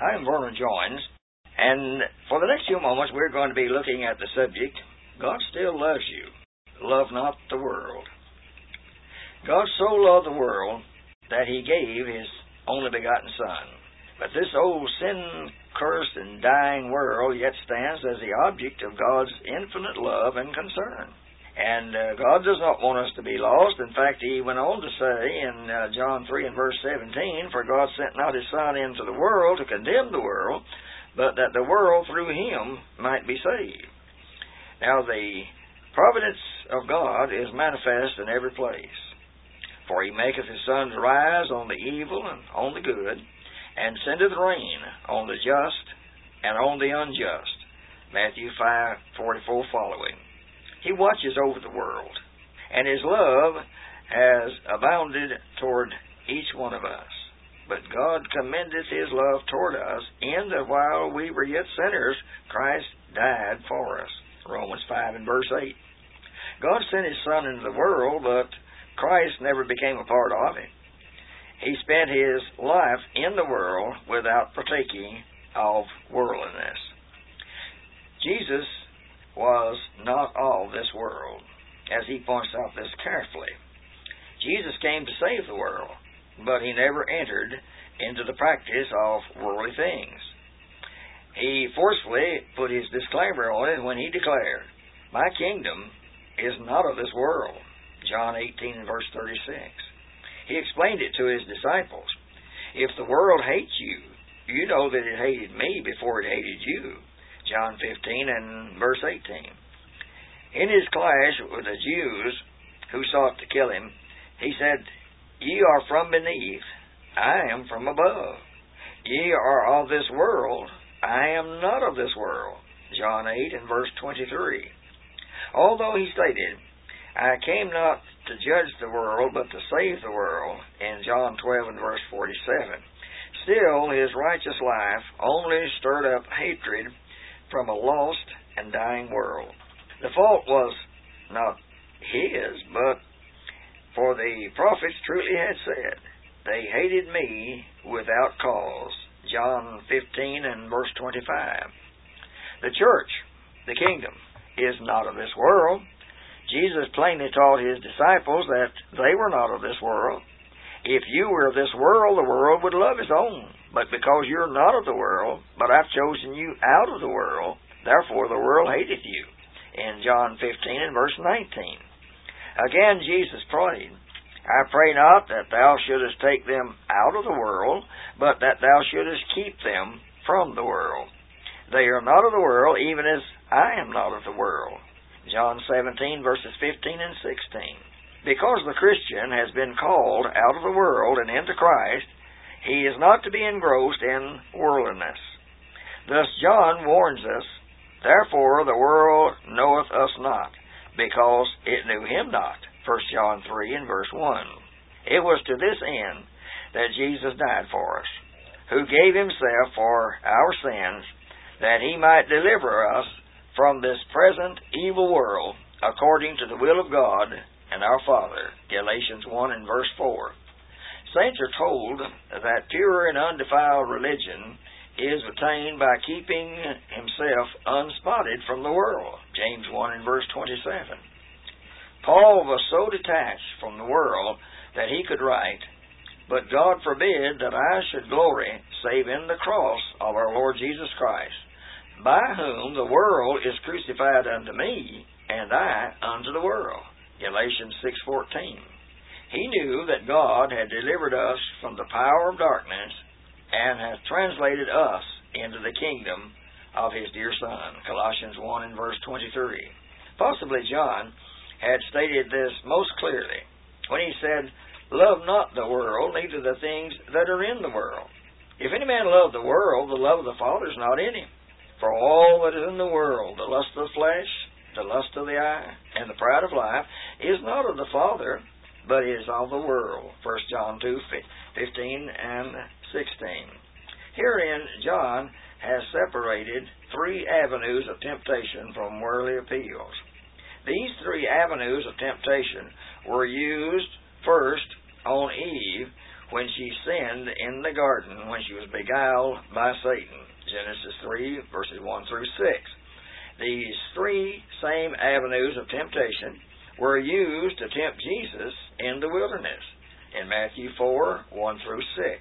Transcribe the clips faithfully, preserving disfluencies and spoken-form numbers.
I am Vernon Joins, and for the next few moments we're going to be looking at the subject, God still loves you. Love not the world. God so loved the world that He gave His only begotten Son. But this old sin-cursed and dying world yet stands as the object of God's infinite love and concern. And uh, God does not want us to be lost. In fact, He went on to say in uh, John three and verse seventeen, "For God sent not His Son into the world to condemn the world, but that the world through Him might be saved." Now, the providence of God is manifest in every place. "For He maketh His sun to rise on the evil and on the good, and sendeth rain on the just and on the unjust." Matthew five forty-four following. He watches over the world, and His love has abounded toward each one of us. But God commendeth His love toward us, in that while we were yet sinners, Christ died for us. Romans five and verse eight. God sent His Son into the world, but Christ never became a part of it. He spent His life in the world without partaking of worldliness. Jesus was not of this world, as He points out this carefully. Jesus came to save the world, but He never entered into the practice of worldly things. He forcefully put His disclaimer on it when He declared, "My kingdom is not of this world." John eighteen and verse thirty-six. He explained it to His disciples. "If the world hates you, you know that it hated me before it hated you." John fifteen and verse eighteen. In His clash with the Jews who sought to kill Him, He said, "Ye are from beneath, I am from above. Ye are of this world, I am not of this world." John eight and verse twenty-three. Although He stated, "I came not to judge the world, but to save the world," in John twelve and verse forty-seven, still His righteous life only stirred up hatred from a lost and dying world. The fault was not His, but for the prophets truly had said, "They hated me without cause." John fifteen and verse twenty-five. The church, the kingdom, is not of this world. Jesus plainly taught His disciples that they were not of this world. "If you were of this world, the world would love its own. But because you're not of the world, but I've chosen you out of the world, therefore the world hateth you." In John fifteen and verse nineteen. Again Jesus prayed, "I pray not that thou shouldest take them out of the world, but that thou shouldest keep them from the world. They are not of the world, even as I am not of the world." John seventeen verses fifteen and sixteen. Because the Christian has been called out of the world and into Christ, he is not to be engrossed in worldliness. Thus John warns us, "Therefore the world knoweth us not, because it knew Him not." First John three and verse one. It was to this end that Jesus died for us, who gave Himself for our sins, that He might deliver us from this present evil world, according to the will of God and our Father. Galatians one and verse four. Saints are told that pure and undefiled religion is attained by keeping himself unspotted from the world. James one and verse twenty-seven. Paul was so detached from the world that he could write, "But God forbid that I should glory save in the cross of our Lord Jesus Christ, by whom the world is crucified unto me, and I unto the world." Galatians six fourteen. He knew that God had delivered us from the power of darkness and has translated us into the kingdom of His dear Son. Colossians one and verse twenty-three. Possibly John had stated this most clearly when he said, "Love not the world, neither the things that are in the world. If any man love the world, the love of the Father is not in him. For all that is in the world, the lust of the flesh, the lust of the eye, and the pride of life, is not of the Father, but is of the world." First John two fifteen and sixteen. Herein John has separated three avenues of temptation from worldly appeals. These three avenues of temptation were used first on Eve when she sinned in the garden when she was beguiled by Satan. Genesis three, verses one through six. These three same avenues of temptation were used to tempt Jesus in the wilderness in Matthew four, one through six.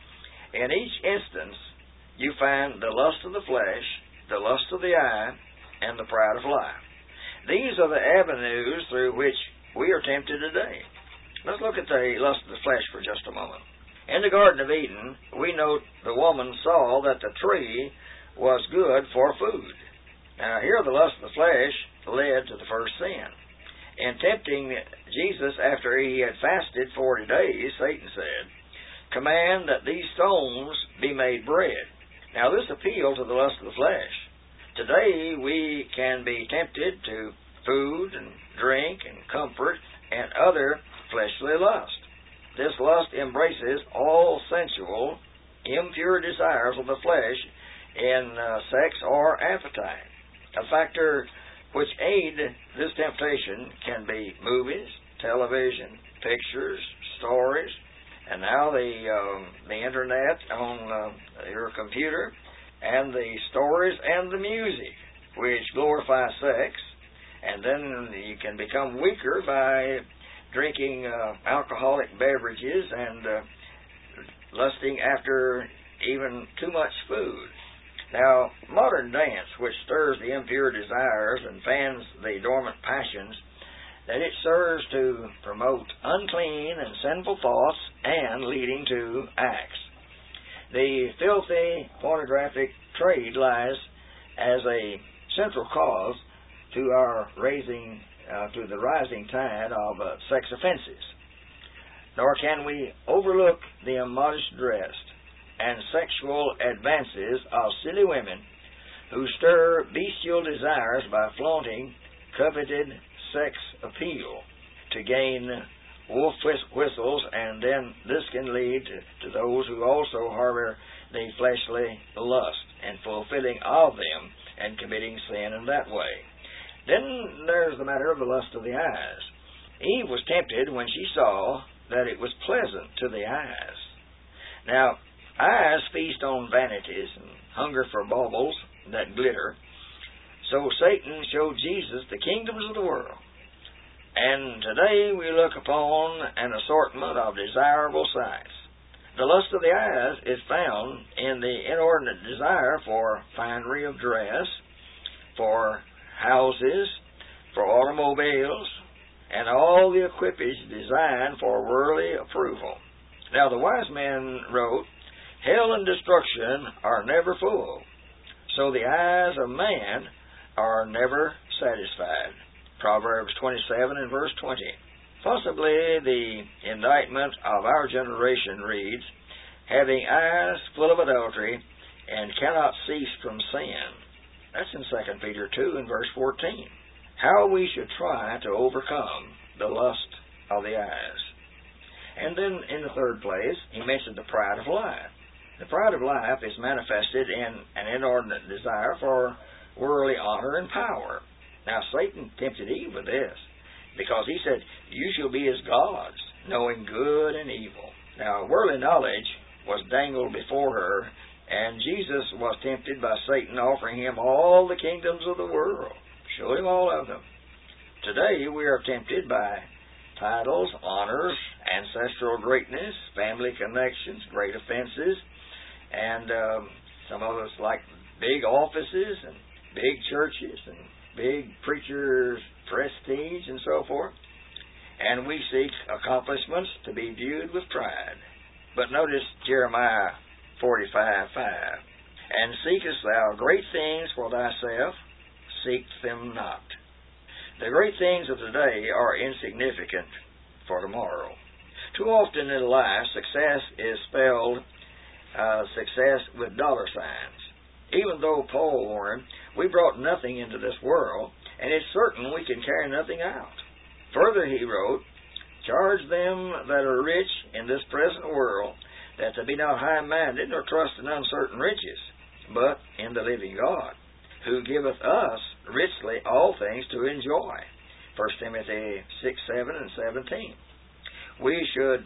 In each instance, you find the lust of the flesh, the lust of the eye, and the pride of life. These are the avenues through which we are tempted today. Let's look at the lust of the flesh for just a moment. In the Garden of Eden, we note the woman saw that the tree was good for food. Now, here the lust of the flesh led to the first sin. In tempting Jesus after he had fasted forty days, Satan said, "Command that these stones be made bread." Now, this appealed to the lust of the flesh. Today, we can be tempted to food and drink and comfort and other fleshly lust. This lust embraces all sensual, impure desires of the flesh in uh, sex or appetite. A factor which aid this temptation can be movies, television, pictures, stories, and now the um, the internet on uh, your computer, and the stories and the music, which glorify sex, and then you can become weaker by drinking uh, alcoholic beverages and uh, lusting after even too much food. Now, modern dance, which stirs the impure desires and fans the dormant passions, that it serves to promote unclean and sinful thoughts and leading to acts. The filthy pornographic trade lies as a central cause to our raising, uh, to the rising tide of uh, sex offenses. Nor can we overlook the immodest dress and sexual advances of silly women who stir bestial desires by flaunting coveted sex appeal to gain wolf whistles, and then this can lead to, to those who also harbor the fleshly lust and fulfilling of them and committing sin in that way. Then there's the matter of the lust of the eyes. Eve was tempted when she saw that it was pleasant to the eyes. Now, eyes feast on vanities and hunger for baubles that glitter. So Satan showed Jesus the kingdoms of the world. And today we look upon an assortment of desirable sights. The lust of the eyes is found in the inordinate desire for finery of dress, for houses, for automobiles, and all the equipage designed for worldly approval. Now the wise man wrote, "Hell and destruction are never full, so the eyes of man are never satisfied." Proverbs twenty-seven and verse twenty. Possibly the indictment of our generation reads, "Having eyes full of adultery and cannot cease from sin." That's in Second Peter two and verse fourteen. How we should try to overcome the lust of the eyes. And then in the third place, he mentioned the pride of life. The pride of life is manifested in an inordinate desire for worldly honor and power. Now, Satan tempted Eve with this, because he said, "You shall be as gods, knowing good and evil." Now, worldly knowledge was dangled before her, and Jesus was tempted by Satan, offering him all the kingdoms of the world. Showed him all of them. Today, we are tempted by titles, honors, ancestral greatness, family connections, great offenses, and um, some of us like big offices and big churches and big preachers' prestige and so forth. And we seek accomplishments to be viewed with pride. But notice Jeremiah forty-five five. "And seekest thou great things for thyself? Seek them not." The great things of today are insignificant for tomorrow. Too often in life, success is spelled uh, success with dollar signs. Even though Paul warned, we brought nothing into this world, and it's certain we can carry nothing out. Further, he wrote, "Charge them that are rich in this present world, that they be not high-minded, nor trust in uncertain riches, but in the living God, who giveth us richly all things to enjoy." First Timothy six, seven, and seventeen. We should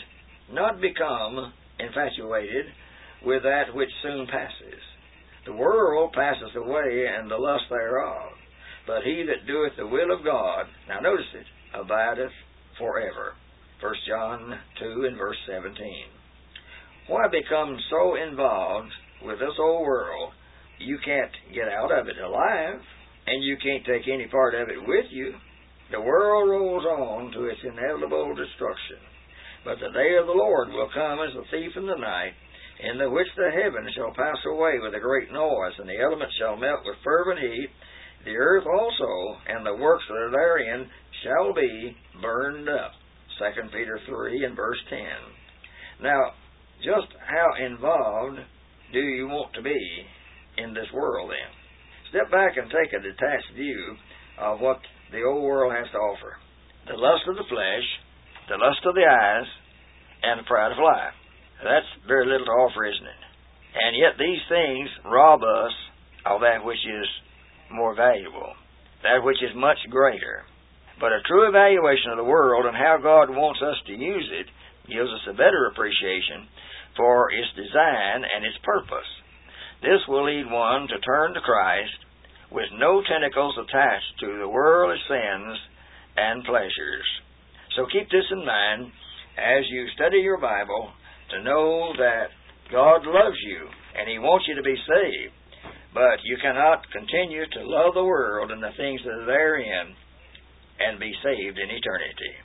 not become infatuated with that which soon passes. The world passes away, and the lust thereof. But he that doeth the will of God, now notice it, abideth forever. First John two and verse seventeen. Why become so involved with this old world you can't get out of it alive, and you can't take any part of it with you? The world rolls on to its inevitable destruction. But the day of the Lord will come as a thief in the night, in the which the heavens shall pass away with a great noise, and the elements shall melt with fervent heat. The earth also, and the works that are therein, shall be burned up. Second Peter three and verse ten. Now, just how involved do you want to be in this world then? Step back and take a detached view of what the old world has to offer. The lust of the flesh, the lust of the eyes, and the pride of life. That's very little to offer, isn't it? And yet these things rob us of that which is more valuable, that which is much greater. But a true evaluation of the world and how God wants us to use it gives us a better appreciation for its design and its purpose. This will lead one to turn to Christ with no tentacles attached to the world's sins and pleasures. So keep this in mind as you study your Bible, to know that God loves you and He wants you to be saved. But you cannot continue to love the world and the things that are therein and be saved in eternity.